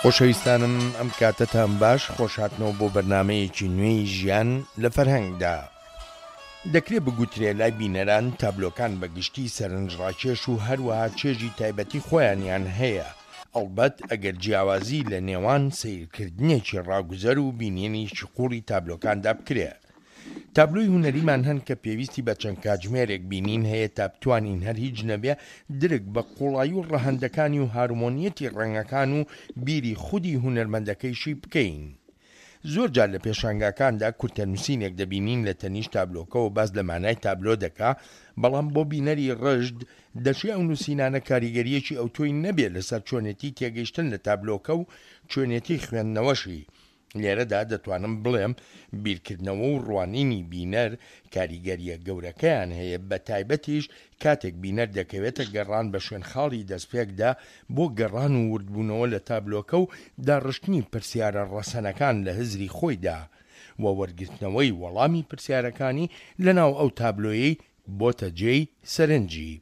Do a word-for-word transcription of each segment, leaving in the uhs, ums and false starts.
خۆشەویستانم ئەم کاتتان باش خۆشهاتنەوە بۆ بەرنامەیەکی نوێی ژیان لە فەرهەنگدا. دەکرێت بگوترێ لای بینەران تابلۆکان بە گشتی سەرنجڕاکێش و هەروەها چێژی تایبەتی خۆیانیان هەیە، ئەڵبەت ئەگەر جیاوازی لە نێوان سیرکردنێکی ڕاگوزەر و بینێنێکی قوڵی تابلۆکاندا بکرێ. تابلۆی هونەریمان هەن کە پێویستی بە چەند کاتژمێرێک بینین هەیە تا بتوانین هەر هیچ نەبێ درک بە قوڵایی و ڕەهەندەکانی و هارمۆنیەتی ڕەنگەکان و بیری خودی هونەرمەندەکەیشی بکەین. زۆر جار لە پێشانگاکاندا کورتەنووسینێک دەبینین لە تەنیش تابلۆکەوە باز لە مانای تابلۆ دەکا، بەڵام بۆ بینەری ڕژد دەچێت ئەو نووسینانە کاریگەریەکی ئەو تۆی نەبێت لەسەر چۆنێتی تێگەیشتن لە تابلۆکە و چۆنێتی خوێندنەوەشی. لێرەدا دەتوانم بڵێم بیرکردنەوە و ڕوانینی بینەر کاریگەریە گەورەکەیان هەیە، بە تایبەتیش کاتێک بینەر دەکەوێتە گەڕان بە شوێنخاڵی دەستپێکدا بۆ گەڕان و وردبوونەوە لە تابلۆکە و داڕشتنی پرسیارە ڕەسەنەکان لە هزری خۆیدا و وەرگرتنەوەی وەڵامی پرسیارەکانی لەناو ئەو تابلۆیەی بۆتە جێی سەرنجی.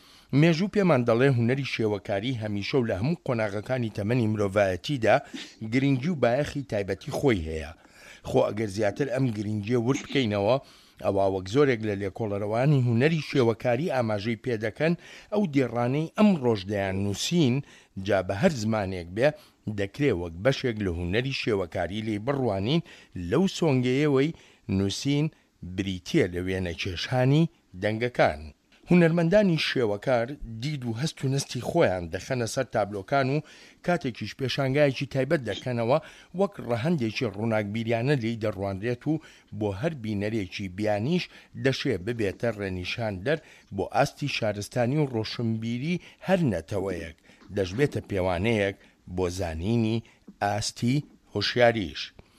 مێژوو پێمان دەڵێ هونەری شێوەکاری هەمیشە و لە هەموو قۆناغەکانی تەمەنی مرۆڤایەتیدا گرنگی و بایەخی تایبەتی خۆی هەیە. خۆ ئەگەر زیاتر ئەم گرنگیە ورد بکەینەوە، ئەوە وەک زۆرێک لە لێکۆڵەرەوانی هونەری شێوەکاری ئاماژەی پێدەکەن ئەو دێڕانەی ئەم ڕۆژدەیان نووسین جا بە هەر زمانێک بێ دەکرێت وەک بەشێک لە هونەری شێوەکاری لێی بڕوانین لەو سۆنگەیەوەی نووسین بریتیە لە وێنە کێشانی دەنگەکان. هونەرمەندانی شێوەکار دید و هەست و نستی خۆیان دەخەنە سەر تابلۆکان و کاتێکیش پێشانگایەکی تایبەت دەکەنەوە وەک ڕەهەندێکی ڕووناکبیریانە لێی دەڕوانرێت و بۆ هەر بینەرێکی بیانیش دەشێ ببێتە ڕێنیشان دەر بۆ ئاستی شارستانی و ڕۆشنبیری هەر نەتەوەیەک دەشبێتە پێوانەیەک بۆ زانینی ئاستی هۆشیاریش.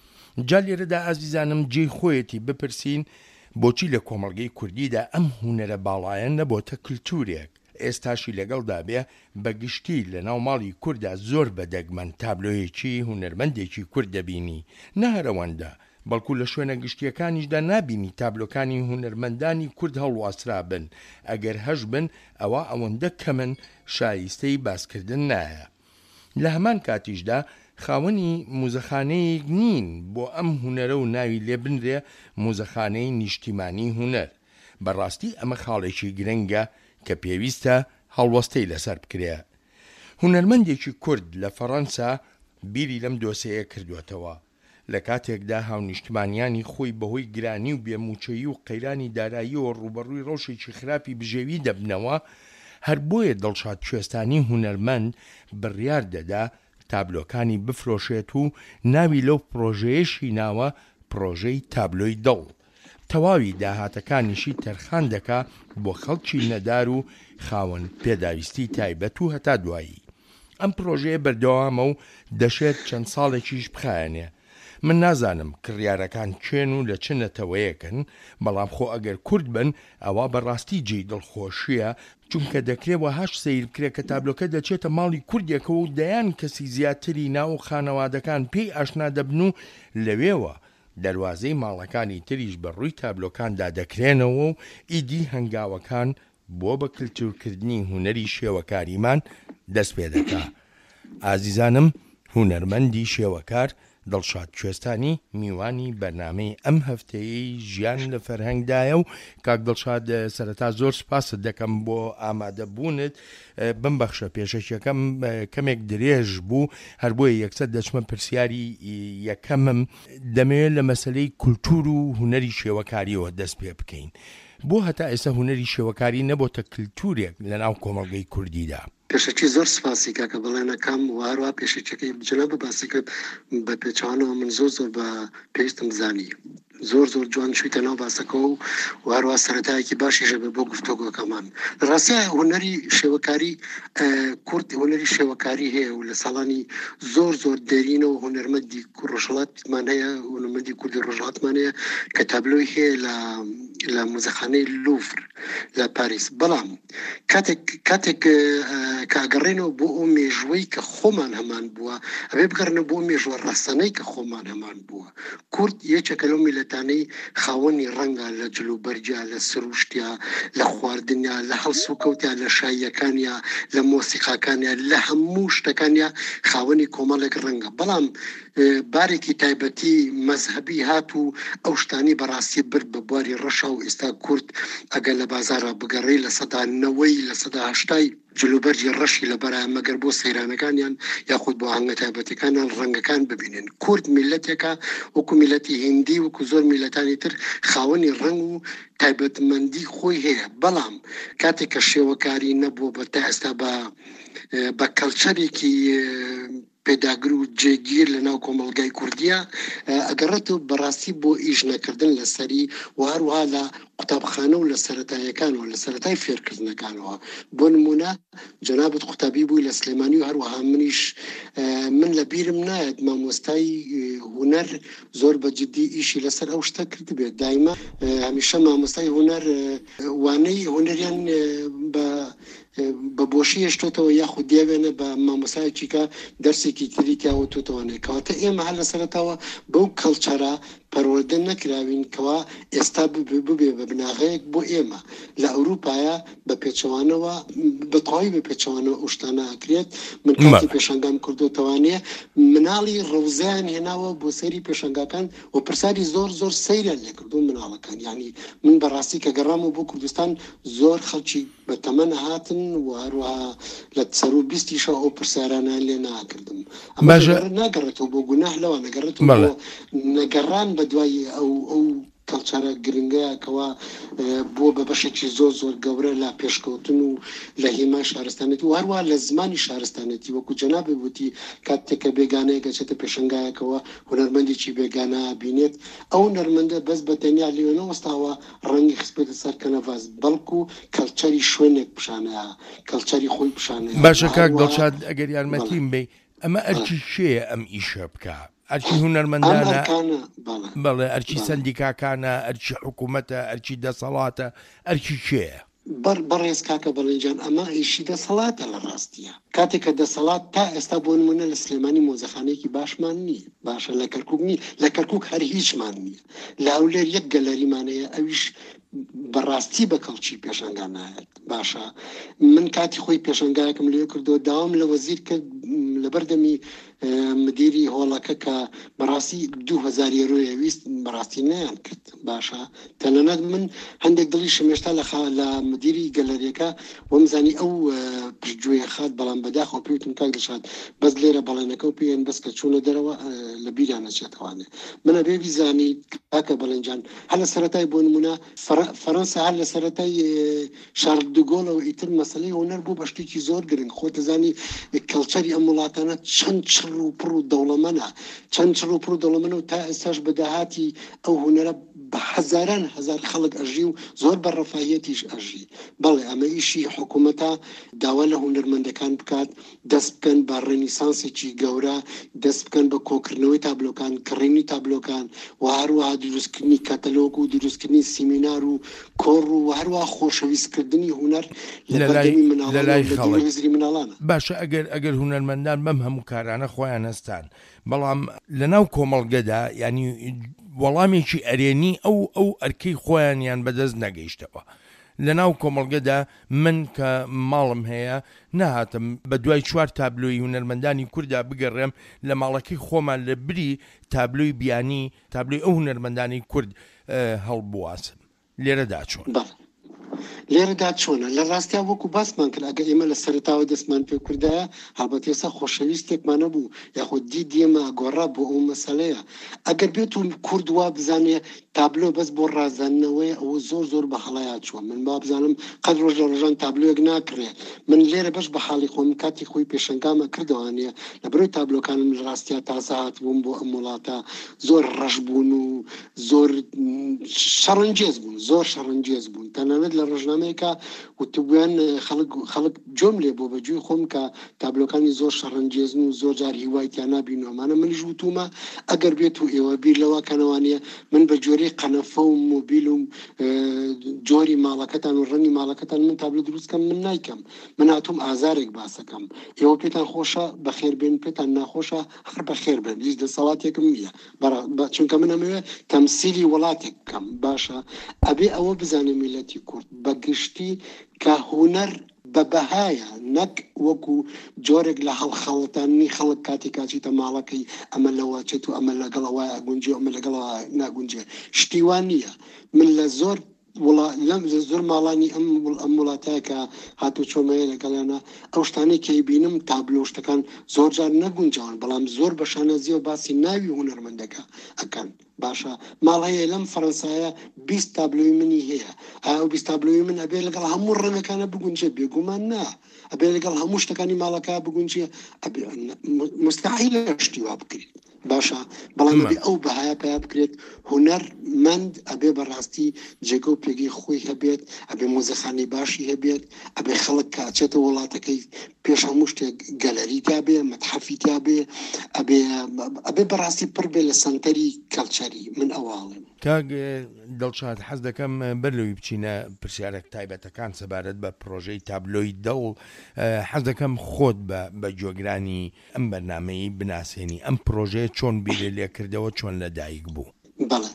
جا لێرەدا ئازیزانم جێی خۆیەتی بپرسین بۆچی لە کۆمەڵگەی کوردیدا ئەم هونەرە باڵایە نەبۆتە کللتورێک؟ ئێستاشی لەگەڵدا بێ بەگشتی لە ناو ماڵی کووردا زۆر بەدەگمەن تابلۆیەکی هونەرمەندێکی کورد دەبینی، نەهەرەوەندە بەڵکو لە شوێنە گشتیەکانیشدا نابینی تابلۆکانی هونەرمەندانی کورد هەڵواسرا بن، ئەگەر هەش بن ئەوە ئەوەندە کەمن شایستەی باسکردن نایە. لە هەمان کاتیشدا خاوەنی موزەخانەیەک نین بۆ ئەم هونەرە و ناوی لێ بنرێ موزەخانەی نیشتیمانی هونەر. بەڕاستی ئەمە خاڵێکی گرنگە کە پێویستە هەڵوەستەی لەسەر بکرێ. هونەرمەندێکی کورد لە فەڕەنسا بیری لەم دۆسەیە کردوێتەوە، لە کاتێکدا هاونیشتمانیانی خۆی بەهۆی گرانی و بێموچەیی و قەیرانی داراییەوە ڕوبەڕووی ڕۆژێکی خراپی بژێوی دەبنەوە، هەر بۆیە دڵشاد کوێستانی هونەرمەند بڕیار دەدا تابلۆکانی بفرۆشێت و ناوی لەو پرۆژەیەشی ناوە پرۆژەی تابلۆی دڵ. تەواوی داهاتەکانیشی تەرخان دەکا بۆ خەڵکی نەدار و خاوەن پێداویستی تایبەت و هەتا دوایی. ئەم پرۆژەیە بەردەوامە و دەشێت چەند ساڵێکیش بخایەنێ. من نازانم کڕیارەکان کوێن و لە چ نەتەوەیەکن، بەڵام خۆ ئەگەر کورد بن ئەوە بەڕاستی جێی دڵخۆشیە، چونکە دەکرێتەوە هەش سیر بکرێت کە تابلۆکە دەچێتە ماڵی کوردێکەوە و دەیان کەسی زیاتری ناو خانەوادەکان پێی ئاشنا دەبن و لەوێوە دەواازەی ماڵەکانی تریش بە ڕووی تابلۆکاندا دەکرێنەوە و ئیدی هەنگاوەکان بۆ بە کللتورکردنی هونەری شێوەکاریمان دەست پێ دەکا. ئازیزانم، هونەرمەندی شێوەکار دڵشاد کوێستانی میوانی بەرنامەی ئەم هەفتەیەی ژیان لە فەرهەنگدایە و کاک دڵشاد سەرەتا زۆر سپاست دەکەم بۆ ئامادەبوونت. بمبەخشە پێشەکەم کەمێک درێژ بوو، هەر بۆیە یەکسەر دەچمە پرسیاری یەکەمم دەمەوێت لە مەسلەی کولتور و هونەری شێوەکاریەوە دەست پێ بکەین. بۆ هەتا ئێستا هونەری شێوەکاری نەبۆتە کللتورێک لە ناو کۆمەڵگەی کوردیدا؟ پێشەکی زۆر سپاسی کاکە بەڵێنەکەم و هەروە پێشەکەی جەناب باسی کرد بە پێچوانەوە من زۆر زۆر بە پێویستم زانی زۆر زۆر جوان شویتە ناو باسەکە و هەروە سەرەتایەکی باشیشە بە بۆ گفتوگۆکەمان. ڕاستە هونەری شێوەکاری کورد هونەری شێوەکاری هەیە و لە ساڵانی زۆر زۆر دەرینەوە هونەرمەندی ڕۆژهەڵاتمان هەیە، هونەرمەندی کوردی ڕۆژهەڵاتمان هەیە کە تابلۆی هەیە لە لە مۆزەخانەی لوڤر لە پاریس. بەڵام کاتێک کاتێک کە ئەگەڕێنەوە بۆ ئەو مێژوەی کە خۆمان هەمان بووە، ئەبێ بگەڕنەوە بۆ مێژوە ڕاستانەی کە خۆمان هەمان بووە. کورد یەکێکە لەو میلەتانەی خاوەنی ڕەنگە لە جلوبەرجیا، لە سروشتیا، لە خواردنیا، لە هەڵسوکەوتیا، لە شاییەکانیا، لە مۆسیقاکانیا، لە هەموو شتەکانیا خاوەنی کۆمەڵێک ڕەنگە. بەڵام بارێکی تایبەتی مەزهبی هات و ئەو شتانی بەڕاستی برد بە بواری ڕەشا و ئێستا کورد ئەگەر لە بازارە بگەڕێ لە سەدا نەوەی لە سەدا هەشتای جلوبەرجی ڕەشی لەبەرە مەگەر بۆ سەیرانەکانیان یاخود بۆ هەنگە تایبەتەکانیان ڕەنگەکان ببینن. کورد میلەتێکە وەکو میلەتی هیندی وەکو زۆر میلەتانی تر خاوەنی ڕەنگ و تایبەتمەندی خۆی هەیە. بەڵام کاتێک کە شێوەکاری نەبووە بە تا ئێستا بە بە کەلچەرێکی پێداگر و جێگیر لە ناو کۆمەڵگای کوردیە ئەگەڕێتەوە بەڕاستی بۆ ئیش نەکردن لەسەری و هەروەها لە قوتابخانە و لە سەرەتاییەکانەوە لە سەرەتای فێرکردنەکانەوە. بۆ نمونە جەنابەت قوتابی بووی لە سلێمانی و هەروەها منیش من لە بیرم نایەت مامۆستای هونەر زۆر بەجددی ئیشی لەسەر ئەو شتە کرد بێت. دایما هەمیشە مامۆستای هونەر وانەی هونەریان بە بە بۆشی هێشتۆتەوە یاخود دیاوێنە بە مامۆسایەکی کە دەرسێکی تری تیاوە تۆتەوانێت کەواتە ئێمە هەر لە سەرەتاوە بەو کەڵچەرە پەروەردە نەکراوین کەوا ئێستا ببێ بە بناغەیەک بۆ ئێمە لە ئەوروپایە بە پێچەوانەوە بەتەواوی بە پێچەوانەوە ئەو شتانە ئەکرێت. من کاتی پێشەنگام کردوتەوانەیە مناڵی ڕەوزەیان هێناوە بۆ سەیری پێشەنگاکان و پرساری زۆر زۆر سەیران لێکردو مناڵەکان. یعنی من بەڕاستی کە گەڕامەوە بۆ کوردستان زۆر خەڵکی بە تەمەنە هاتن و هەروەها لە سەر و بیستیشە ئەو پرسیارانە لێ ناکردم. ئەمە ناگەڕێتەوە بۆ گوناح لەوە نەگەڕێتەوە بۆ نەگەڕان بە دوای ئەو ئەو کەڵچەرە گرنگەیە کەوا بۆ بە بەشێکی زۆر زۆر گەورە لە پێشکەوتن و لە هێمای شارستانەتی و هەروە لە زمانی شارستانەتی وەکو جەنابێ وتی کاتێکە بێگانەیە گەچێتە پێشەنگایەکەوە هونەرمەندێکی بێگانە بینێت ئەو هونەرمەندە بەس بە تەنیا لێوێنە وەستاوە ڕەنگی خسپێتە سەر کەنەڤاز بەڵکو کەڵچەری شوێنێک پیشانەیە کەڵچەری خۆی پیشانەیە. باشە کاک دڵشاد ئەگەر یارمەتیم بێ ئەمە ئەرکی شێیە ئەم ئیشە بکە؟ ئەرکی هونەرمەندانە؟ بەڵێ ئەرکی سەندیکاکانە، ئەرکی حکوومەتە، ئەرکی دەسەڵاتە، ئەرکی شێیە؟ بەڕێز کاکە بەڵێنجان ئەمە ئیشی دەسەڵاتە لە ڕاستیە. کاتێککە دەسەڵات تا ئێستا بۆ نمونە لە سلێمانی مۆزەخانەیەکی باشمان نییە، باشە لە کەرکووک نییە، لە کەرکووک هەر هیچمان نییە، لە هەولێر یەک گەلەریمانەیە ئەویش بەڕاستی بە کەڵکی پێشەنگا نایەت. باشە من کاتی خۆی پێشەنگایەکەم لێ کردو داوام لە وەزیر کرد لەبەردەمی مدیری هۆڵەکە کە بەڕاستی دوو هەزار یۆرۆیە ویست بەڕاستی نەیان کرد. باشە تەنانەت من هەندێک دڵی شمێشتا لە مدیری گەلەریەکە وەمزانی ئەو پشتگوێیە خات بەڵام بەداخەوە پێوتم کاک دڵشاد بەس لێرە بەڵێنەکە و پێیان بەس کە چوونە دەرەوە لە بیریان نەچێتەوانێ. منە بێ بیزانی کاکە بەڵێنجان هەر لە سەرەتای بۆ نمونە فەرەنسا هەر لە سەرەتای شارل دوگۆڵەوە ئیتر مەسەلەی هونەر بوو بە شتێکی زۆر گرنگ. خۆتەزانی کەڵچەری ئەم وڵاتانە چەند چڕ و پڕ و دەوڵەمەنە چەند چڕ و پڕ و دەوڵەمەنە و تا ئێستاش بەداهاتی ئەو هونەرە بە هەزاران هەزار خەڵک ئەژی و زۆر بە ڕەفاهیەتیش ئەژی. بەڵێ ئەمە ئیشی حکوومەتە داوا لە هونەرمەندەکان بکات، دەست بکەن بە ڕێنیسانسێکی گەورە، دەست بکەن بە کۆکردنەوەی تابلۆکان، کڕینی تابلۆکان و هەروەها دروستکردنی کەتەلۆگ و دروستکردنی سیمینار و کۆڕ و هەروەها خۆشەویستکردنی هونەر لە بەردەمی مناڵانە. باشە ئەگەر ئەگەر هونەرمەندان بەم هەموو کارانە خۆیان هەستان بەڵام لەناو کۆمەڵگەدا ینی وەڵامێکی ئەرێنی ئەو ئەو ئەرکەی خۆیانیان بەدەست نەگەیشتەوە. لە ناو کۆمەڵگەدا من کە ماڵم هەیە نەهاتم بە دوای چوار تابلۆی هونەرمەندانی کووردا بگەڕێم لە ماڵەکەی خۆمان لە بری تابلۆی بیانی تابلۆی ئەو هونەرمەندانی کورد هەڵبواسم. لێرەدا چۆن؟ لێرەدا چۆنە؟ لە ڕاستیا وەکو باسمان کرد ئەگەر ئێمە لە سەرەتاوە دەستمان پێ کوردایە هەڵبەت ئێستا خۆشەویستێکمانە بوو یاخود دی دیێمە گۆڕا بۆ ئەو مەسەلەیە. ئەگەر بێت و کورد وا بزانێ تابلۆ بەس بۆ ڕازاندنەوەی ئەوە زۆر زۆر بە هەڵەیە چووە. من با بزانم قەت ڕۆژ لە ڕۆژان تابلۆیەک ناکرێت. من لێرە بەش بە حاڵی خۆم کاتی خۆی پێشەنگامە کردوانە لە بەرەوەی تابلۆکانم لە ڕاستیا تازە هاتبووم بۆ ئەم وڵاتە زۆر ڕەش بوون و زۆر شەڕەنجێز بوون زۆر شەڕەنجێز بوون. تەنانەت لە ڕۆژنامەیەکە وتبوویان خەڵک جۆم لێ بۆ بەجووی خۆم کە تابلۆکانی زۆر شەڕەنجێزن و زۆر جار هیوایتیان نابینەوەمانە منیش وتومە ئەگەر بێت و ئێوە بیر لەوە کەنەوانە من بە جۆرە جۆری قەنەفە و مۆبیل و جۆری ماڵەکەتان و ڕەنی ماڵەکەتان من تابلۆ دروستکەم من نایکەم، من هاتووم ئازارێک باسەکەم، ئێوە پێتان خۆشە بەخێر بێن، پێتان ناخۆشە هەر بەخێر بێن، هیچ دەسەڵاتێکم نییە، چونکە من ئەمەوێ تەمسیلی وڵاتێک بکەم. باشە ئەبێ ئەوە بزانێ میلەتی کورد بەگشتی کە هونەر بە بەهایە نەک وەکو جۆرێک لە هەڵخەڵەتانی خەڵک کاتێک کاچیتە ماڵەکەی ئەمە لەواچێت و ئەمە لەگەڵەوە ئەگونجێ ئەمە لەگەڵەوە ناگونجێ، شتیوان نییە. من لە زۆر لەم زۆر ماڵانی ئەم ئەم وڵاتایە کە هاتو چۆمەیە لەگەڵیانە ئەو شتانەی کەی بینم تابلۆ شتەکان زۆر جار نەگونجاون، بەڵام زۆر بە شانەزیە و باسی ناوی هونەرمەندەکە ئەکەن. باشە ماڵ هەیە لەم فەڕەنسایە بیست تابلۆی منی هەیە، ئایا بیست تابلۆی من ئەبێ لەگەڵ هەموو ڕەنەکانە بگونجێ؟ بێگومان نا، ئەبێ لەگەڵ هەموو شتەکانی ماڵەکە بگونجێ، مستحیلە شتی وا بکرێت. باشە بەڵام ئەبێ ئەو بەهایە پیا بکرێت هونەرمەند، ئەبێ بەڕاستی جێگە و پێگەی خۆی هەبێت، ئەبێ مۆزەخانی باشی هەبێت، ئەبێ خەڵک کاچێتە وڵاتەکەی پێش هەموو شتێک گەلەری تا بێ، مەتحەفی تا بێ، ئەبێ بەڕاستی پڕ بێ لە سەنتەری کەڵچەری. من ئەواڵم کاک دڵشاد حەز دەکەم بەرلەوەی بچینە پرسیارێک تایبەتەکان سەبارەت بە پرۆژەی تابلۆی دڵ. حەز دەکەم خۆت بە جۆگرانی ئەم بەرنامەی بناسێنی، ئەم پرۆژەیە چۆن بیرە لێ کردەوە، چۆن لەدایک بوو؟ بەڵێ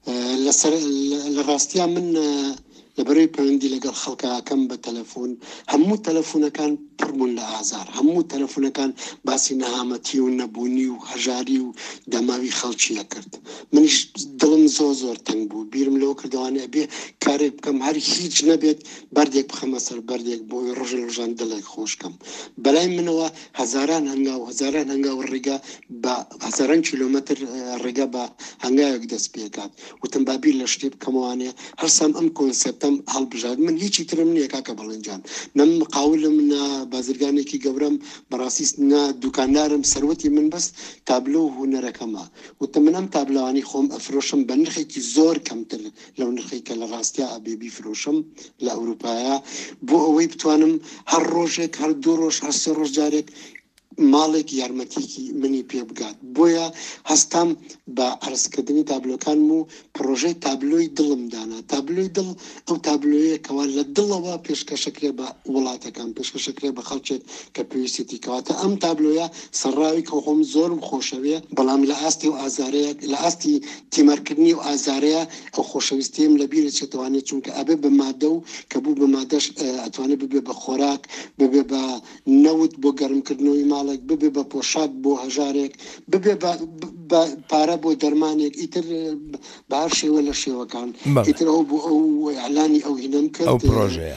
لە ڕاستیە من لەبەرەوەی پەیوەندی لەگەڵ خەڵکەکەم بە تەلەفۆن، هەموو تەلەفۆنەکان پڕبوون لە ئازار، هەموو تەلەفۆنەکان باسی نەهامەتی و نەبوونی و هەژاری و دەماوی خەڵکیە کرد. منیش دڵم زۆر زۆر تەنگ بوو، بیرم لەوە کردوانێ بێ کارێک بکەم هەر هیچ نەبێت، بەردێک بخەمە سەر بەردێک بۆی ڕۆژ ڕۆژان دڵێک خۆشکەم. بەلای منەوە هەزاران هەنگاو هەزاران هەنگاو ڕێگا بە هەزاران کیلۆمەتر ڕێگا بە هەنگاوێک دەست پێکات، وتم بابیر لە شتێ بکەمەوانێ هەرسام ئەم کۆنسێپتەم هەڵبژاد. من هیچی ترم نییە کاکە بەڵێنجان، نەم قاولم نا بازرگانێکی گەورەم، بەڕاستی نا دوکاندارم، سەروەتی من بەس تابلۆ و هونەرەکەمە. وتم من ئەم تابلۆوانی خۆم ئەفرۆشم بە نرخێکی زۆر کەمتر لەو نرخی کە لە ڕاستیا ئەبێ بیفرۆشم لە ئەوروپایە، بۆ ئەوەی بتوانم هەر ڕۆژێک هەر دوو ڕۆژ هەر سێ ڕۆژ جارێک ماڵێک یارمەتیکی منی پێ بگات. بۆیە هەستام بە عرضکردنی تابلۆکانم و پرۆژەی تابلۆی دڵم دانا. تابلۆی دڵ ئەو تابلۆیە کەوا لە دڵەوە پێشکەشەکرێ بە وڵاتەکان، پێشکەشەکرێ بە خەڵکێک کە پێویستی کەواتە ئەم تابلۆیە سەرڕاوی کە خۆم زۆرم خۆشەوێ، بەڵام لە ئاستی و ئازارەیە لە ئاستی تیمەرکردنی و ئازارەیە ئەو خۆشەویستیم لە بیرە چێتوانێت، چونکە ئەبێ بە مادە و کە بوو بە مادەش ئەتوانێت ببێ بە خۆراک، ببێ بە نەوت بۆ گەرمکردنەوەی ماڵێک، ببێ بە پۆشاک بۆ هەژارێک، ببێ بە پارە بۆ دەرمانێک، ئیتر بە هەر شێوە لە شێوەکان. ئیتر ئەو بۆ ئەو ئەعلانی ئەو هینەم کرد، ئەو پرۆژەیە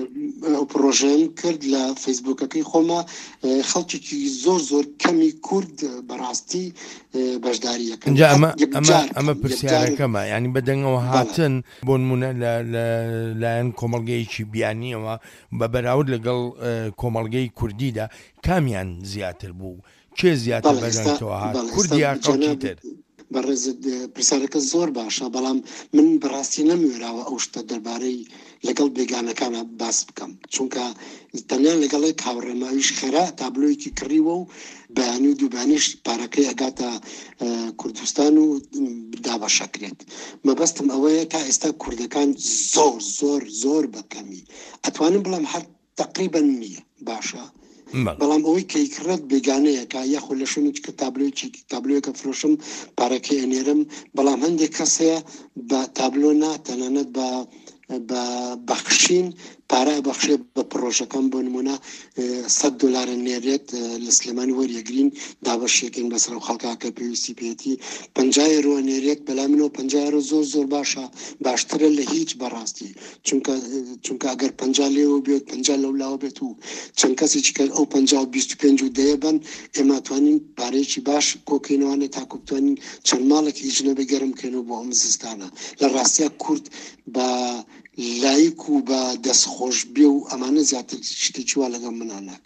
ئەو پرۆژەم کرد لە فەیسبووکەکەی خۆمە. خەڵکێکی زۆر زۆر کەمی کورد بەڕاستی بەشداریەکەن. ئەمە پرسیارەکەمە، ینی بەدەنگەوە هاتن بۆ نمونە لایەن کۆمەڵگەیەکی بیانیەوە بە بەراورد لەگەڵ کۆمەڵگەی کوردیدا کامیان زیاتر بوو؟ کێ زیاتر بەدەنگەوە هات، کوردی یا خەڵکی تر؟ بەڕێزت پرسیارەکە زۆر باشە، بەڵام من بەڕاستی نەموێراوە ئەو شتە دەربارەی لەگەڵ بێگانەکانە باس بکەم، چونکە تەنیا لەگەڵی هاوڕێماویش خێرا تابلۆیەکی کڕیوە و بەیانی و دووبانیش پارەکەی ئەگاتە کوردستان و دابەشەکرێت. مەبەستم ئەوەیە تا ئێستا کوردەکان زۆر زۆر زۆر بەکەمی ئەتوانم بڵام هەر تەقریبەن نییە. باشە بەڵام ئەوەی کەیکڕێت بێگانەیەکە یاخۆ لە شوێنێک کە تابلۆیەکی تابلۆیەکە فرۆشم پارەکەی ئەنێرم، بەڵام هەندێک کەسەیە بە تابلۆ ناتەنانەت بە بە بەخشین پارە بەخشێ بە پرۆژەکەم. بۆ نمونە سەد دۆلارە نێرێت لە سلێمانی وەریەگرین دابەشێکین بەسەر و خەڵکاکە پێویستی پێێتی، پەنجا یۆرۆ نێرێت بەلای منەوە پەنجا یۆرۆ زۆر زۆر باشە، باشترە لە هیچ بەڕاستی، چونکە چونکە ئەگەر پەنجا لێوە بێت پەنجا لەولاوە بێت و چەند کەسێکی کە ئەو پەنجا و بیست و پێنج و دەیە بن، ئێمە توانین پارەیەکی باش کۆکەینەوانێت تاکو بتوانین چەند ماڵێکی ژنەبێ گەرم بکەینەوە بۆ ئەم زستانە. لە ڕاستیە کورد بە لایک و بە دەستخۆش بێ و ئەمانە زیاتر شتێکی وا لەگەڵ منان ناکات.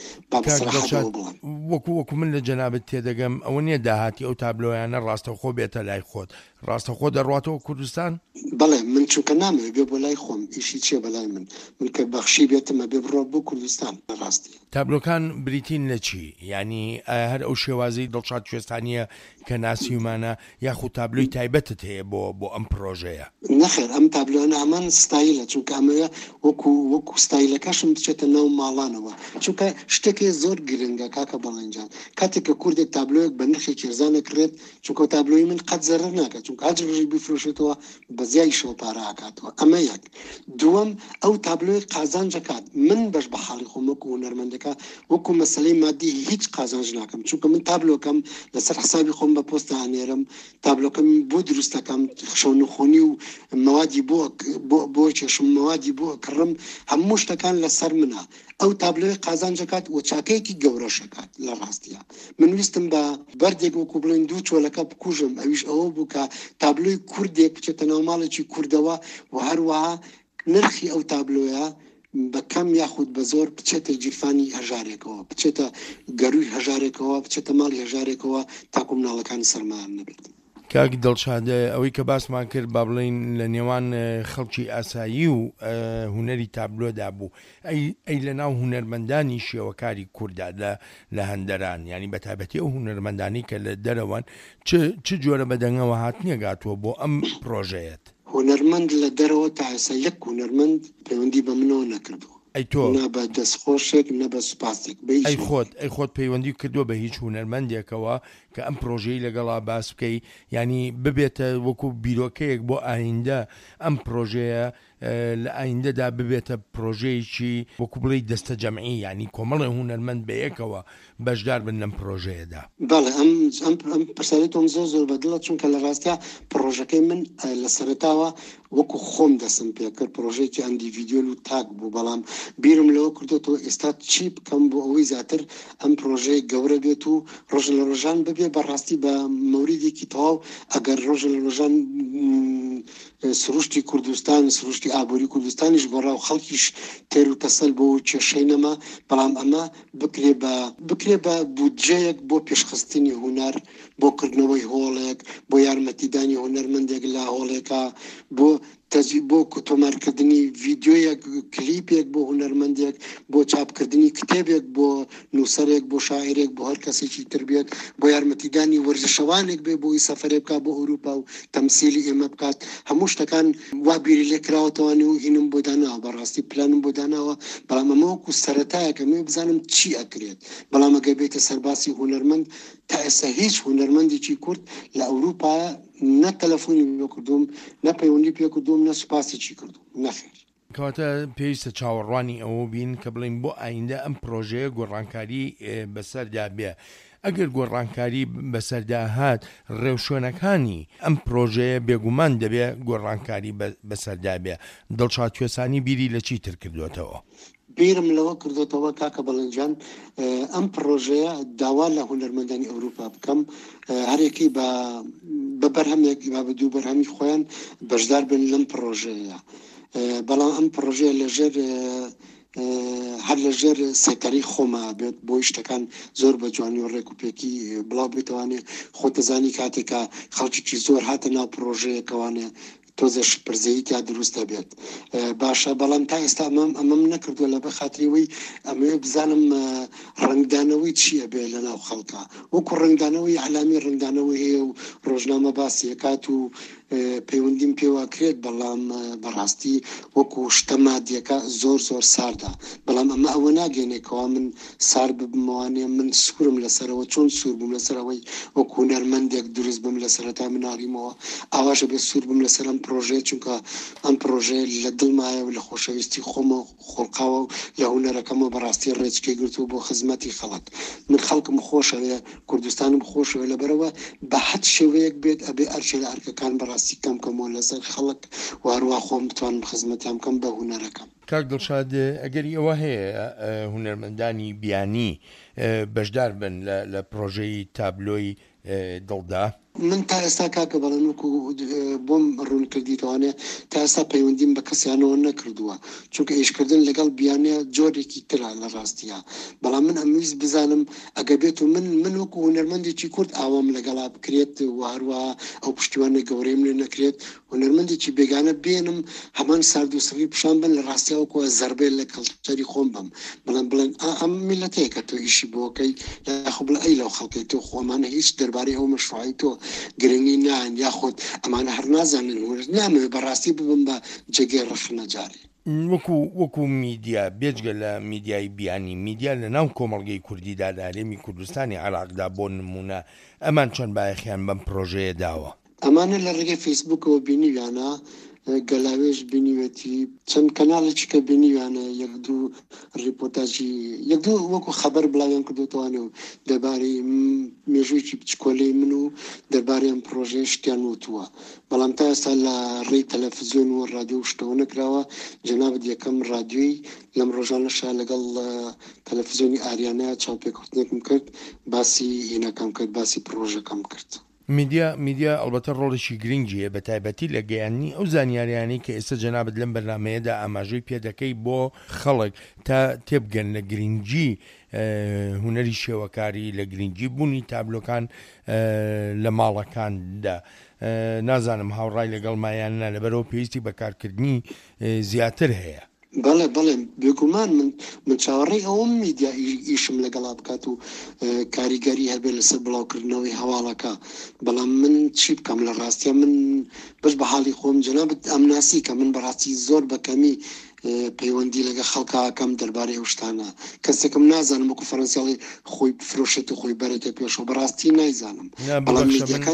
با بەسەراحەتەوە بڵێم. وەکو وەکو من لە جەنابەت تێدەگەم ئەوە نییە داهاتی ئەو تابلۆیانە ڕاستەوخۆ بێتە لای خۆت، ڕاستەخۆ دەڕاتەوە کوردستان؟ بەڵێ من چونکە نامەوێت بێ بۆ لای خۆم، ئیشی چیە بەلای من من کە بەخشی بێتمە بێ بڕۆ بۆ کوردستان. ڕاستی تابلۆکان بریتین لە چی؟ ینی هەر ئەو شێوازەی دڵشاد کوێستانیە کە ناسیومانە یاخود تابلۆی تایبەتت هەیە بۆ بۆ ئەم پرۆژەیە؟ نەخێر ئەم تابلۆانە ئەمان ستایلە، چونکە ئەمەیە وەکو وەکو ستایلەکەشم بچێتە ناو ماڵانەوە، چونکە شتێکی زۆر گرنگە کاکە بەڵێنجان. کاتێک کە کوردێک تابلۆیەک بە نرخی کێرزانە کرێت، چونکە تابلۆی من قەت زەرەر ناکات، چونکە هەر ڕژی بیفرۆشێتەوە بە زیای شەو پارە ئاکاتەوە. ئەمە یەک. دووەم ئەو تابلۆی قازانج ئەکات. من بەش بە حاڵی خۆم وەکو هونەرمەندەکە وەکو مەسەلەی مادی هیچ قازانج ناکەم، چونکە من تابلۆکەم لەسەر حسابی خۆم بە پۆستە ئانێرم، تابلۆکەم بۆ دروستەکەم، خشەونخۆنی و موادی بۆ بۆ کێشم، موادی بۆ کڕم، هەموو شتەکان لەسەر منە. ئەو تابلۆی قازانجەکات و چاکەیەکی گەورەشەکات. لە ڕاستیە من ویستم بە بەردێک وەکو بڵێن دوو چۆلەکە بکوژم، ئەویش ئەوە بوو کە تابلۆی کوردێک بچێتە ناو ماڵێکی کوردەوە و هەروەها نرخی ئەو تابلۆیە بە کەم یاخود بە زۆر بچێتە جیرفانی هەژارێکەوە، بچێتە گەروی هەژارێکەوە، بچێتە ماڵی هەژارێکەوە تاکو مناڵەکانی سەرمایان نەبێت. کاک دڵشاد، ئەوەی کە باسمان کرد با بڵین لە نێوان خەڵکی ئاسایی و هوەری تابلۆدا بوو، ئەی لە ناو هوەرمەندانی شێوەکاری کووردا لە هەندەران، ینی بە تایبەتی ئەو هوەرمەندانی کە لە دەرەوەن چ جۆرە بەدەنگەوە هاتنیەگاتووە بۆ ئەم پرۆژەیەت؟ هوەرمەند لە دەرەوە تا ئێستا یەک هوەرمەند پەیوەندی بە منەوە نەکردووە. ئەی تۆ نە بە دەستخۆشێک نە بە سوپاسێک. ئەی خۆت ئەی خۆت پەیوەندی کردووە بە هیچ هوەرمەندێکەوە کە ئەم پرۆژەی لەگەڵا باس بکەی، ینی ببێتە وەکو بیرۆکەیەک بۆ ئایندە ئەم پرۆژەیە لە ئایندەدا ببێتە پرۆژەیەکی وەکو بڵێ دەستە جەمعی، ینی کۆمەڵی هوەرمەند بەیەکەوە بەشدار بن لەم پرۆژەیەدا؟ بەڵێ ئەم ئەم پرسیاری تۆم زۆر زۆر بەدڵە، چونکە لە ڕاستیا پرۆژەکەی من لە سەرەتاوە وەکو خۆم دەسم پێ کرد، پرۆژەیەکی ئەندیڤیدیۆل و تاک بوو، بەڵام بیرم لەوە کردوەوە ئێستا چی بکەم بۆ ئەوەی زیاتر ئەم پرۆژەی گەورە بێت و ڕۆژ لە ڕۆژان ببێ بەڕاستی بە مەوریدێکی تەواو. ئەگەر ڕۆژ لە ڕۆژان سروشتی کوردستان، سروشتی ئابووری کوردستانیش گۆڕا و خەڵکیش تێر و تەسەل بۆ کێشەی نەما، بەڵام ئەمە بکرێ بە بکرێ بە بودجەیەک بۆ پێشخستنی هونەر، بۆ کردنەوەی هۆڵێک، بۆ یارمەتیدانی هونەرمەندێک لە هۆڵێکە، بۆ بۆ تۆمارکردنی ڤیددیۆیەک، کلیپێک بۆ هونەرمەندێک، بۆ چاپکردنی کتێبێک، بۆ نووسەرێک، بۆ شاعرێک، بۆ هەر کەسێکی تر بێت، بۆ یارمەتیدانی وەرزشەوانێک بێ بۆی سەفەرێ بکات بۆ ئەوروپا و تەمسیلی ئێمە بکات. هەموو شتەکان وا بیری لێ کراوەتەوەوانی و هینم بۆ داناوە، بەڕاستی پلانم بۆ داناوە، بەڵام ئەمە وەکو سەرەتایەکە مێ بزانم چی ئەکرێت. بەڵام ئەگەر بێتە سەرباسی هونەرمەند، تا ئێستا هیچ هونەرمەندێکی کورد لە ئەوروپا نە تەلەفۆنی پێ کردوم، نە پەیوەندی پێ کردوم، نە سوپاسێکی کردوم. نەخێر. کەواتە پێویستە چاوەڕوانی ئەوە بین کە بڵین بۆ ئایندە ئەم پرۆژەیە گۆڕانکاری بەسەردا بێ. ئەگەر گۆڕانکاری بەسەردا هات، ڕێوشوێنەکانی ئەم پرۆژەیە بێگومان دەبێ گۆڕانکاری بەسەردا بێ. دڵشاد کوێستانی بیری لە چی تر کردوێتەوە؟ بیرم لەوە کردوێتەوە کاکە بەڵێنجان، ئەم پرۆژەیە داوا لە هونەرمەندانی ئەوروپا بکەم، هەرێکی بە بەرهەمێک با بە دوو بەرهەمی خۆیان بەشدار بن لەم پرۆژەیە. بەڵام ئەم پرۆژەیە لەژێر هەر لەژێر سێکەری خۆما بێت بۆی شتەکان زۆر بە جوانی و ڕێکوپێکی بڵاو بێتەوانێ. خۆتەزانی کاتێکە خەڵکیی زۆر هاتە ناو پرۆژەیەکەوانێ تۆزەش پرزەیی تا دروستە بێت. باشە، بەڵام تا ئێستا ئەمەم نەکردووە لە بە خاتریەوەی ئەمێ بزانم ڕنگدانەوەی چییە بێ لە ناو خەڵکە، وەکو ڕنگدانەوەی عەلامی ڕنگدانەوەی هەیە و ڕۆژنامە باسیەکات و پەیوەندیم پێوە کرێت، بەڵام بەڕاستی وەکو شتە مادیەکە زۆر زۆر ساردا. بەڵام ئەمە ئەوە ناگەێنێکەوە من سار ببمەوانێ، من سوورم لەسەرەوە، چۆن سوور بووم لەسەرەوەی وەکو هونەرمەندێک دروست بم لە سەرەتا مناڵیمەوە، ئاواشە بێ سوور بم لەسەر ئەم پرۆژەیە، چونکە ئەم پرۆژەیە لە دڵمایە و لە خۆشەویستی خۆمە خۆڵقاوە و لە هونەرەکەمە بەڕاستی ڕێچکەی گرتووە بۆ خزمەتی خەڵک. من خەڵکم خۆشەوێ، کوردستانم خۆشەوێ، لەبەرەوە بە حەد شێوەیەک بێت ئەبێ ئەرچێ لە ئەرکەکان بەڕاستی کەم کەمەوە لەسەر خەڵک و هەروە خۆم بتوانم خزمەتیان بکەم بە هونەرەکەم. کاک دڵشاد، ئەگەری ئەوە هەیە هونەرمەندانی بیانی بەشدار بن لە پرۆژەی تابلۆی دڵدا، من تا ئێستا کاکە بەڵێن وەکو بۆم ڕوون کردیتەوانێ تا ئێستا پەیوەندیم بە کەسیانەوە نەکردووە، چونکە ئیشکردن لەگەڵ بیانەیە جۆرێکی ترا لە ڕاستیە. بەڵام من ئەمویست بزانم ئەگە بێت و من من وەکو هونەرمەندێکی کورد ئاوام لەگەڵا بکرێت و هەروەها ئەو پشتیوانە گەورەیم لێ نەکرێت، هونەرمەندێکی بێگانە بێنم هەمان سارد و سەوی پیشان بن لە ڕاستیە وەکوە زەربێ لە کەڵچەری خۆم بم، بڵێن بڵێن ئەم میلەتەیە کە تۆ ئیشی بۆکەی یاخۆ بڵێ ئەی لەو خەڵکەی تۆ خۆمانە هیچ دەربارەی ئەو مەشروعی تۆ گرنگی نان یاخۆت ئەمانە هەر نازانن نامەوێت بەڕاستی ببم بە جێگەی ڕەخنە جارێ. وەکو وەکو میدیا بێجگە لە میدیای بیانی میدیا لە ناو کۆمەڵگەی کوردیدا هەرێمی کوردستانی عێراقدا بۆ نمونە ئەمان چەند بایەخیان بەم پرۆژەیە داوە؟ ئەمانە لە ڕێگەی فەیسبووکەوە بینیویانە، گەلاوێژ بینیوێتی چەند کەناڵێکی کە بینیویانە یەک دوو ریپۆرتاژی یەک دوو وەکو خەبەر بڵاویان کردوتەوانێ و دەربارەی مێژوویکی بچکۆلەی من و دەربارەی ئەم پرۆژەیە شتیان وتووە. بەڵام تا ئێستا لە ڕێی تەلەڤیزیۆن و ڕادیۆ شتەوە نەکراوە. جەنابەت یەکەم ڕادیۆی لەم ڕۆژانەشا لەگەڵ تەلەڤیزیۆنی ئاریانەیە چاوپێکەوتنێکم کرد، باسی هینەکەم کرد، باسی پرۆژەکەم کرد. میدیا میدیا ئەلبەتە ڕۆڵێکی گرنگیە بە تایبەتی لە گەیاندنی ئەو زانیاریانی کە ئێستا جەنابەت لەم بەرنامەیەدا ئاماژەی پێ دەکەی بۆ خەڵک تا تێبگەن لە گرنگی هونەری شێوەکاری، لە گرنگی بوونی تابلۆکان لە ماڵەکاندا. نازانم هاوڕای لەگەڵ مایانە لەبەرەوە پێویستی بەکارکردنی زیاتر هەیە. بەڵێ بەڵێ بێگومان من من چاوەڕێی ئەوم میدیا ئیشم لەگەڵا بکات و کاریگەری هەبێت لەسەر بڵاوکردنەوەی هەواڵەکە. بەڵام من چی بکەم لە ڕاستیە من بەش بە حاڵی خۆم جەنابەت ئەم ناسی کە من بەڕاستی زۆر بەکەمی پەیوەندی لەگە خەڵکاکەم دەربارەی ئەو شتانە. کەسێکم نازانم وەکو فەرەنسیاڵی خۆی بفرۆشێت و خۆی بەرێتە پێشەوە، بەڕاستی نایزانم. بەڵام میدیەکان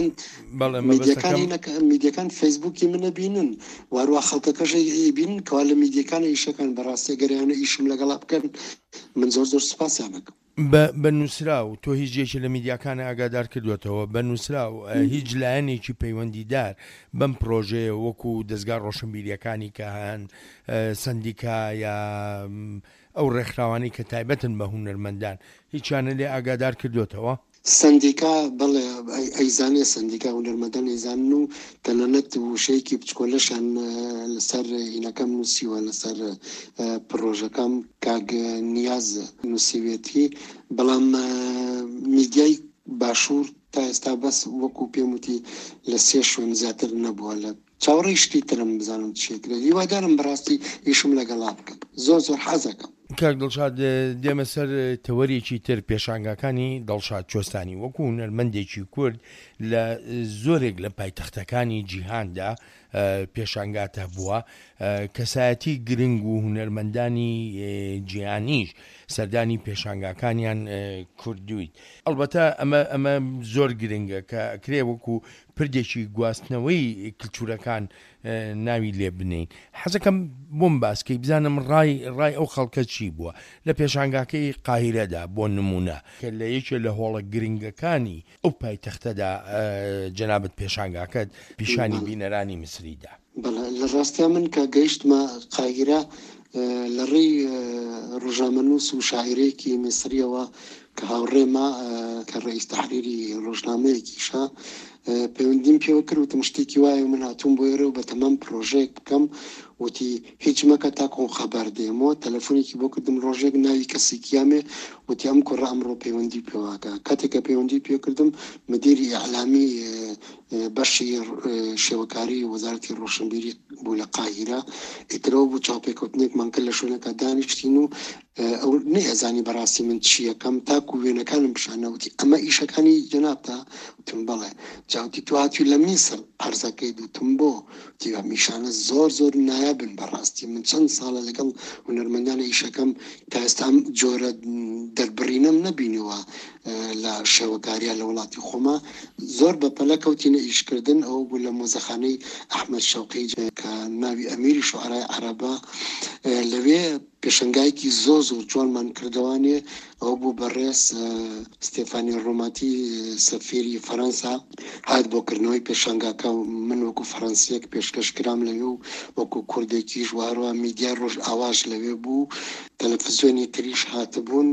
میدیەکان فەیسبووکی منە بینن، وارووا خەڵکەکەش بینن کەوا لە میدیەکانە ئیشەکان بەڕاستی گەریانە ئیشم لەگەڵا بکەن. من زۆر زۆر سوپاسیان دەکەم. بە نووسراو تۆ هیچ جێکی لە میدیاکانە ئاگادار کردوێتەوە، بە نووسراو هیچ لایەنێکی پەیوەندیدار بەم پرۆژەیە وەکو دەستگا ڕۆشنبیریەکانی کە هەن سندیکا یا ئەو ڕێکخراوانی کە تایبەتن بە هونەرمەندان هیچیانە لێ ئاگادار کردوێتەوە؟ سندیکا بەڵێ ئەیزانێ سندیکا هونەرمەندان ئەیزانن و تەنانەت وشەیەکی بچکۆلەشان لەسەر هینەکەم نووسیوە، لەسەر پرۆژەکەم کاگ نیاز نووسیوێتی. بەڵام میدیای باشوور تا ئێستا بەس وەکو پێم وتی لە سێ شوێن زیاتر نەبووە. لە چاوەڕێی شتی ترم بزانم چێکرێت، هیوادارم بەڕاستی ئیشم لەگەڵا بکەم، زۆر زۆر حەزەکەم. کاک دڵشاد دێمە سەر تەوەریەکی تر پێشانگاکانی دڵشاد چۆستانی وەکو هونەرمەندێکی کورد لە زۆرێک لە پایتەختەکانی جیهاندا پێشانگاتە بووە، کەسایەتی گرنگ و هونەرمەندانی جیهانیش سەردانی پێشانگاکانیان کردویت. ئەلبەتە ئەمە ئەمە زۆر گرنگە کە ئەکرێ وەکو پردێکی گواستنەوەی کلتورەکان ناوی لێ بنین. حەزەکەم بۆم باسکەی بزانم ڕای ڕای ئەو خەڵکە چی بووە لە پێشانگاکەی قاهیرەدا بۆ نمونە کە لە یەکێ لە هۆڵە گرنگەکانی ئەو پایتەختەدا جەنابەت پێشانگاکەت پیشانی بینەرانی مسریدا. لە ڕاستیا من کە گەیشتمە قاهیرە لە ڕێی ڕۆژنامەنووس و شاعیرێکی میسریەوە کە هاوڕێمە کە ڕئیس تەحریری ڕۆژنامەیەکیشە پەیوەندیم پێوە کرد، وتم شتێکی وایە من هاتووم بۆ ئێرە و بە تەمام پرۆژەیەک بکەم، وتی هیچ مەکە تاکۆ خەبەر دێمەوە. تەلەفۆنێکی بۆ کردم ڕۆژێک ناوی کەسێکیامێ، وتی ئەم کوڕە ئەمڕۆ پەیوەندی پێواکە. کاتێککە پەیوەندی پێ کردم مدیری ئەعلامی بەشی شێوەکاری وەزارەتی ڕۆشنبیری بوو لە قاهیرە، ئیترەوە بوو چاوپێکەوتنێکمان کرد لە شوێنەکە دانیشتین و ئەو نەئەزانی بەڕاستی من چیەکەم تاکو وێنەکانم پیشانەوتی ئەمە ئیشەکانی جەنابتە؟ وتم بەڵێ. جاوتی تو هاتووی لە میسر عەرزەکەی دوتم بۆ، وتی میشانە زۆر زۆر نایابن بەڕاستی. من چەند ساڵە لەگەڵ هونەرمەندانە ئیشەکەم تا ئێستا ئەم جۆرە دەربڕینەم نەبینیوە لە شێوەکاریە لە وڵاتی خۆمە. زۆر بەپەلە کەوتینە ئیشکردن. ئەو بوو لە مۆزەخانەی ئەحمەد شەوقی کە ناوی ئەمیری شوعەرای عەرەبە، لەوێ پێشنگایەکی زۆر زۆر جوانمان کردوانێ ئەو بوو بەڕێز ستێفانی ڕۆماتی سەفیری فەرەنسا هات بۆکردنەوەی پێشنگاکە و من وەکو فەرەنسیەک پێشکەشکرام لەوێ و وەکو کوردێکیش وهروە میدیای ڕۆژ ئاواژ لەوێ بوو تەلەڤیزیۆنی تریش هاتبوون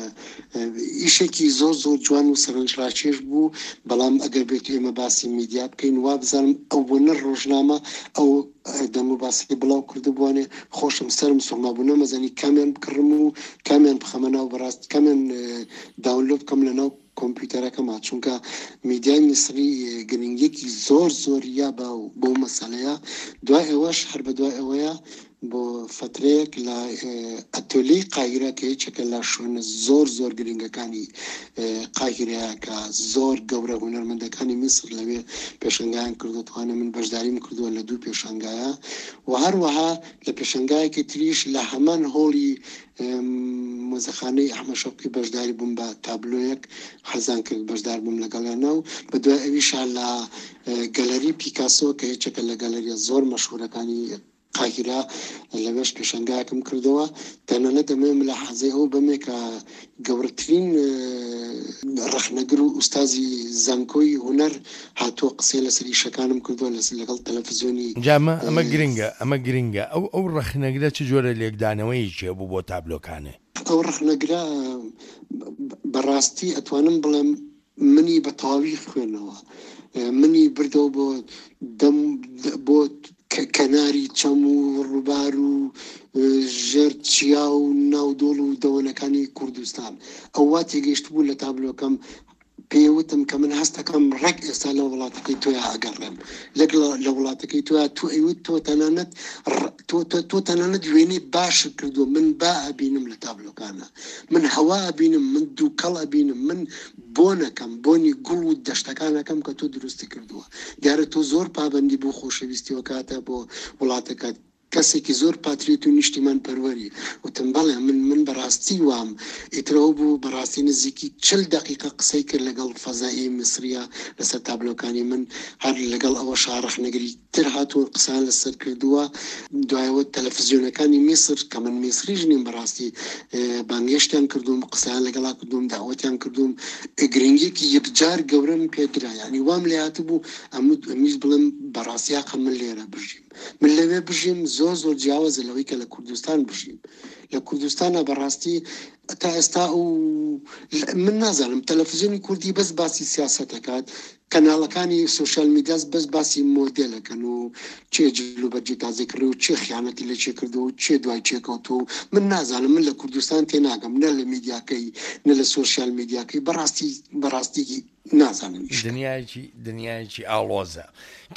ئیشێکی زۆر زۆر جوان و سەرنجڕاکێش بوو بەڵام ئەگەر بێت ئێمە باسی میدیا بکەین وا بزانم ئەو بۆنە ڕۆژنامە ئەو دەم و باسی بڵاو کردبووانێ خۆشم سەرم سوڕمابوونە مەزانی کامیان بکڕم و کامیان بخەمە ناو بەڕاست کامیان داونلۆد بکەم لە ناو کۆمپیوتەرەکەما چونکە میدیای میسری گرنگیەکی زۆر زۆر یا بۆ مەسەلەیە دوای ئەوەش هەر بە دوای ئەوەیە بۆ فترەیەک لە ئەتۆلیەی قاهیرە کە یەکێکە لە شوێنە زۆر زۆر گرنگەکانی قاهیرەیە کە زۆر گەورە هونەرمەندەکانی میسر لەوێ پێشنگایان کردو توانە من بەشداریم کردووە لە دوو پێشنگایە و هەروەها لە پێشنگایەکی تریش لە هەمان هۆڵی مۆزەخانەی ئەحمەد شەوقی بەشداری بووم بە تابلۆیەک حەزان کرد بەشدار بووم لەگەڵیانە و بە دوای ئەویشا لە گەلەری پیکاسۆ کە یەکێکە لە گەلەریە زۆر مەشهوورەکانی قاهیرە لەوێش پێشنگایەکم کردەوە تەنانەت دەمەوێت لە حەزەی ئەو بەمێ کە گەورەترین ڕەخنەگر و ئوستازی زانکۆی هونەر هاتووە قسەی لەسەر ئیشەکانم کردووە لەگەڵ تەلەڤیزیۆنی جامە ئەمە گرنگە ئەمە گرنگە ئەو ئەو ڕەخنەگرە چ جۆرە لێکدانەوەیەکی بوو بۆ تابلۆکانێ ئەو ڕەخنەگرە بەڕاستی ئەتوانم بڵێم منی بە تەواوی خوێنەوە منی بردەوە بۆ دەم بۆ کەناری چەم و ڕووبار و ژێر چیا و ناودۆڵ و دەوەنەکانی کوردستان ئەو وا تێگەیشت بوو لە تابلۆکەم پێوتم کە من هەستەکەم ڕێک ئێستا لە وڵاتەکەی تۆیە ئەگەڕێم لەک لە وڵاتەکەی تۆە تو ئەیوت تۆ تەنانەت تۆ تەنانەت وێنەی باشت کردووە من با ئەبینم لە تابلۆکانە من هەوا ئەبینم من دووکەڵ ئەبینم من بۆنەکەم بۆنی گوڵ و دەشتەکانەکەم کە تۆ دروستی کردووە دیارە تۆ زۆر پابەندی بۆ خۆشەویستیەوە کاتە بۆ وڵاتەکەت کەسێکی زۆر پاتریێت و نیشتیمان پەروەری وتم بەڵێ من من بەڕاستی وام ئیترەوە بوو بەڕاستی نزیکی چل دقیقە قسەی کرد لەگەڵ فەزایی میسریە لەسەر تابلۆکانی من هەر لەگەڵ ئەوە شارەخنەگری تر هاتووە قسان لەسەر کردووە دوایەوە تەلەڤیزیۆنەکانی میسر کە من میسریش نیم بەڕاستی بانگێشتیان کردوم قسەیان لەگەڵا کردوم داوەتیان کردوم گرنگێکی یەکجار گەورەم پێدرا یعنی وام لێ هاتبوو ئەمیش بڵم بەڕاستیا خە من لێرە بژیم من لەوێ بژیم زۆر زۆر جیاوازە لەوەی کە لە کوردستان بژیم لە کوردستانە بەڕاستی تا ئێستا و من نازانم تەلەڤیزیۆنی کوردی بەس باسی سیاسەت دەکات کەناڵەکانی سوشیال میدیاس بەس باسی مۆدێلەکەن و چێ جلو بەرجی تازەکردی و چێ خیانەتی لە چێ کردو و چێ دوای چێکەوت و من نازانم من لە کوردستان تێناگەم نە لە میدیاکەی نە لە سوشیال میدیاکەی بەڕاستی بەڕاستیکی نازانم دنیایکی دنیایکی ئاڵۆزە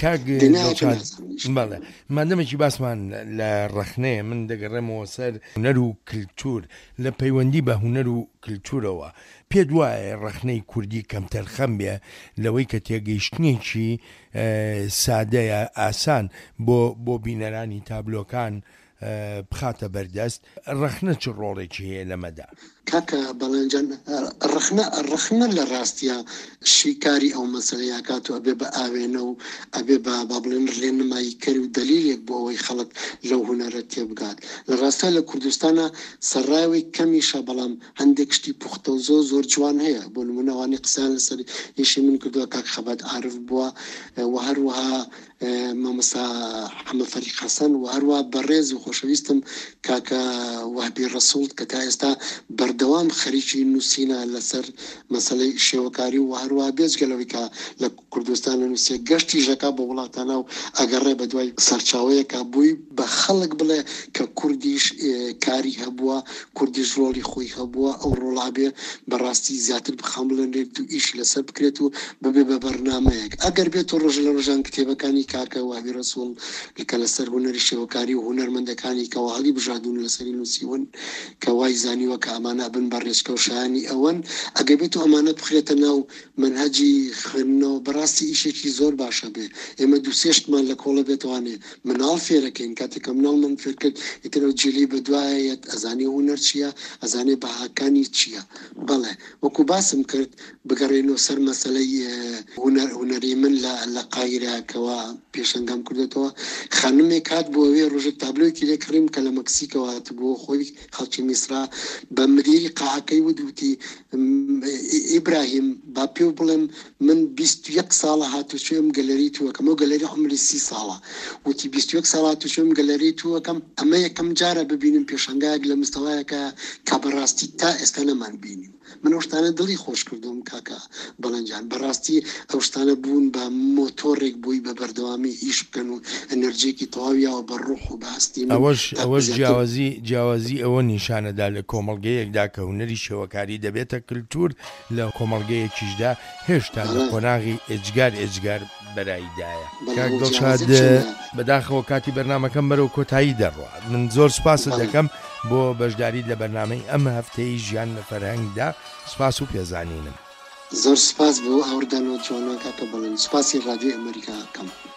بەڵێ مادەمێکی باسمان لە ڕەخنەیە من دەگەڕێمەوە سەر هونەر و کلتور لە پەیوەندی بە هونەر و کلتورەوە پێ دوایە ڕەخنەی کوردی کەمتەرخەم بێ لەوەی کە تێگەیشتنێکی سادەیە ئاسان بۆ بۆ بینەرانی تابلۆکان بخاتە بەردەست ڕەخنە چ ڕۆڵێکی هەیە لەمەدا کاکە بەڵێنجان ڕەخنە ڕەخنە لە ڕاستیە شیکاری ئەو مەسەلەیە کات و ئەبێ بە ئاوێنە و ئەبێ بە با بڵێن ڕێنمایی کەری و دەلیلێک بۆ ئەوەی خەڵک لەو هونەرە تێبگات لە ڕاستە لە کوردستانە سەرڕاوی کەمیشە بەڵام هەندێک شتی پوختە و زۆر زۆر جوان هەیە بۆ نمونەوانی قسان لەسەر یشی من کردووە کاک خەبات عارف بووە و هەروەها مامۆستا حەمەد فەریق حەسەن و هەروە بەڕێز و خۆشەویستم کاکە وهبی ڕەسوڵ کە تا ئێستا بەردەوام خەریکی نووسینە لەسەر مەسەلەی شێوەکاری و هەروە بێجگەلەوەی کە لە کوردستان نووسێ گەشتی ژەکا بە وڵاتانە و ئەگەڕێ بە دوای سەرچاوەیەکە بووی بە خەڵک بڵێ کە کوردیش کاری هەبووە کوردیش ڕۆڵی خۆی هەبووە ئەو ڕۆڵابێ بەڕاستی زیاتر بخەم بڵێنێت و ئیشی لەسەر بکرێت و ببێ بە بەرنامەیەک ئەگەر بێت و ڕۆژ لە ڕۆژان کتێبەکانی کاکە وهبی ڕەسوڵ کە لەسەر هونەری شێوەکاری و هونەرمەندەکانی کەوا هەڵی بژاردون لەسەری نووسیون کە وای زانیوە کە ئەمانە بن بە ڕێچکەوشانی ئەوەن ئەگە بێت و ئەمانەت بخرێتە ناو منهەجی خوێندنەوە بەڕاستی ئیشێکی زۆر باشە بێ ئێمە دوو سێشتمان لە کۆڵە بێتوانێ مناڵ فێر فێرەکەین کاتێکە مناڵ من فێر کرد ئیترەوە جێلی بە دوایەت ئەزانێ هونەر چییە ئەزانێ بەهاکانی چییە بەڵێ وەکو باسم کرد بگەڕێنەوە سەر مەسەلەی هونەری من لە قایراکەوە پێشەنگام کردێتەوە خانمێک کات بۆ ئەوێ ڕۆژێک تابلۆیەکی لێ کڕیم کە لە مەکسیکەوە هات بۆ خۆی خەڵکی میسرا بە مدیری قاعەکەی وتوتی ئیبراهیم با پێ بڵێم من بیست و یەک ساڵە هاتوچێم گەلەری تووەکەم ئەو گەلەری عمری سی ساڵە وتی بیست و یەک ساڵ هاتوچێم گەلەری تووەکەم ئەمە یەکەم جارە ببینم پێشەنگایەک لە مستەوایەکە کە بەڕاستی تا ئێستا نەمان بینیم من ئەو شتانە دڵی خۆش کردوم کاکە بەڵەنجان بەڕاستی ئەو شتانە بوون بە مۆتۆڕێک بووی بە بەردەوامی ئیش بکەن و ئەنەرژێکی تەواویەوە بە ڕوح و بەهستی ئەوەش ئەوەش جیاوازی جیاوازی ئەوە نیشانەدا لە کۆمەڵگەیەکدا کە هونەری شێوەکاری دەبێتە کللتور لە کۆمەڵگەیەکیشدا هێشتا لە قۆناغی ئێجگار ئێجگار بەرایدایە کاک دڵشاد بەداخەوە کاتی بەرنامەکەم بەرەو کۆتایی دەڕوە من زۆر سوپاست دەکەم بۆ بەشداریت لە بەرنامەی ئەم هەفتەی ژیان لە فەرهەنگدا سوپاس و پێزانینم زۆر سپاس بۆ ئاوردان و جوانان کاکە بەڵێن سوپاسی ڕادیۆی ئەمریکاکەم